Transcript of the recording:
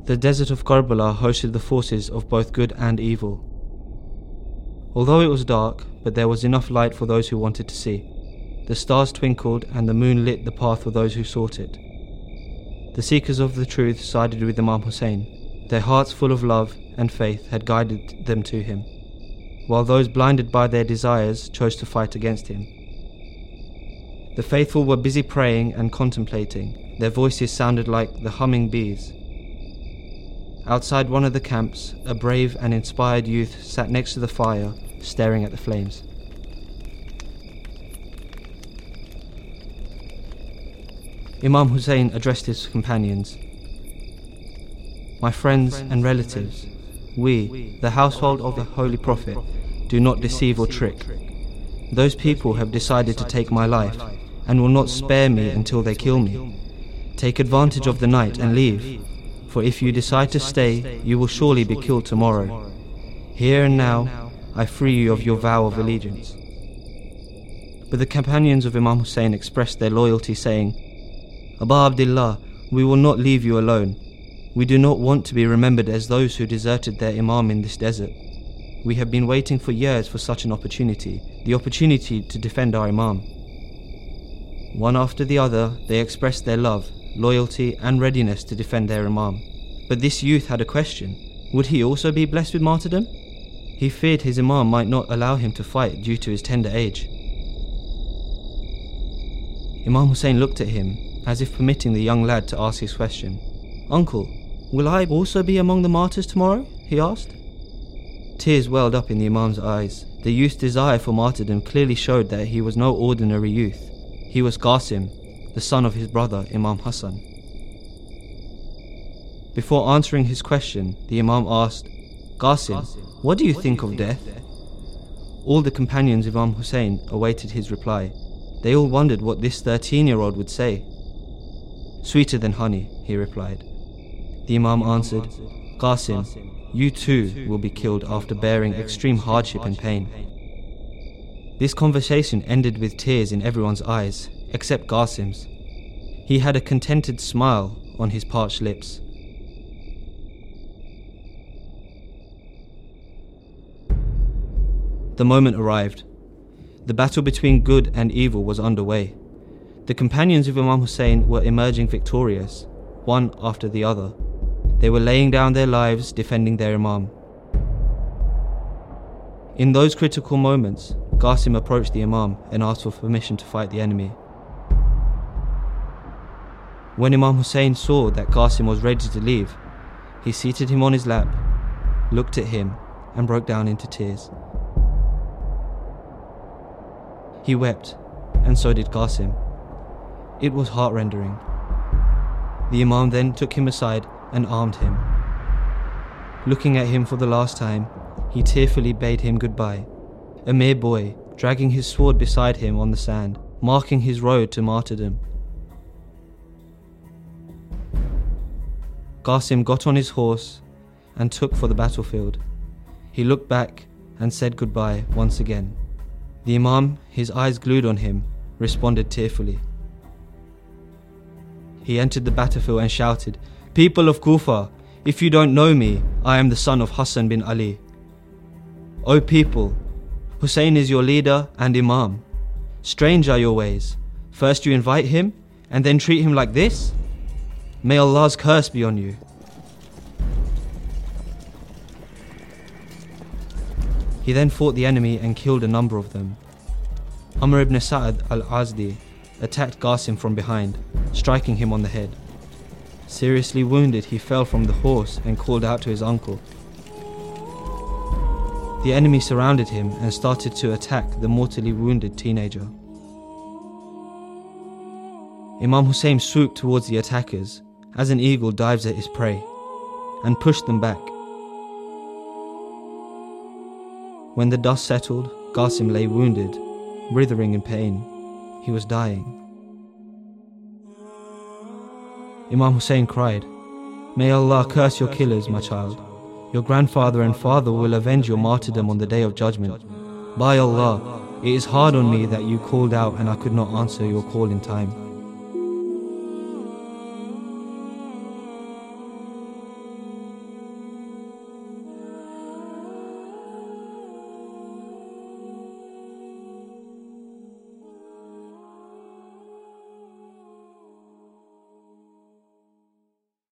The desert of Karbala hosted the forces of both good and evil. Although it was dark, but there was enough light for those who wanted to see. The stars twinkled and the moon lit the path for those who sought it. The seekers of the truth sided with Imam Hussein. Their hearts full of love and faith had guided them to him, while those blinded by their desires chose to fight against him. The faithful were busy praying and contemplating. Their voices sounded like the humming bees. Outside one of the camps, a brave and inspired youth sat next to the fire, staring at the flames. Imam Hussein addressed his companions. "My friends and relatives, we, the household of the Holy Prophet, do not deceive or trick. Those people have decided to take my life and will not spare me until they kill me. Take advantage of the night and leave, for if you decide to stay, you will surely be killed tomorrow. Here and now, I free you of your vow of allegiance." But the companions of Imam Hussein expressed their loyalty, saying, "Aba Abdullah, we will not leave you alone. We do not want to be remembered as those who deserted their Imam in this desert. We have been waiting for years for such an opportunity, the opportunity to defend our Imam." One after the other, they expressed their love, loyalty and readiness to defend their Imam. But this youth had a question. Would he also be blessed with martyrdom? He feared his Imam might not allow him to fight due to his tender age. Imam Hussein looked at him, as if permitting the young lad to ask his question. "Uncle, will I also be among the martyrs tomorrow?" he asked. Tears welled up in the Imam's eyes. The youth's desire for martyrdom clearly showed that he was no ordinary youth. He was Qasim, the son of his brother Imam Hassan. Before answering his question, the Imam asked, "Qasim, what do you think of death?" All the companions of Imam Hussein awaited his reply. They all wondered what this 13-year-old would say. "Sweeter than honey," he replied. The Imam answered, "Qasim, you too will be killed after bearing extreme hardship and pain." This conversation ended with tears in everyone's eyes, except Qasim's. He had a contented smile on his parched lips. The moment arrived. The battle between good and evil was underway. The companions of Imam Hussein were emerging victorious, one after the other. They were laying down their lives defending their Imam. In those critical moments, Qasim approached the Imam and asked for permission to fight the enemy. When Imam Hussein saw that Qasim was ready to leave, he seated him on his lap, looked at him, and broke down into tears. He wept, and so did Qasim. It was heart-rending. The Imam then took him aside and armed him. Looking at him for the last time, he tearfully bade him goodbye, a mere boy, dragging his sword beside him on the sand, marking his road to martyrdom. Qasim got on his horse and took for the battlefield. He looked back and said goodbye once again. The Imam, his eyes glued on him, responded tearfully. He entered the battlefield and shouted, "People of Kufa, if you don't know me, I am the son of Hassan bin Ali. O people, Hussein is your leader and Imam. Strange are your ways. First you invite him, and then treat him like this? May Allah's curse be on you." He then fought the enemy and killed a number of them. Amr ibn Sa'ad al-Azdi attacked Qasim from behind, striking him on the head. Seriously wounded, he fell from the horse and called out to his uncle. The enemy surrounded him and started to attack the mortally wounded teenager. Imam Hussein swooped towards the attackers, as an eagle dives at his prey, and pushed them back. When the dust settled, Qasim lay wounded, writhing in pain. He was dying. Imam Hussein cried, "May Allah curse your killers, my child. Your grandfather and father will avenge your martyrdom on the day of judgment. By Allah, it is hard on me that you called out and I could not answer your call in time."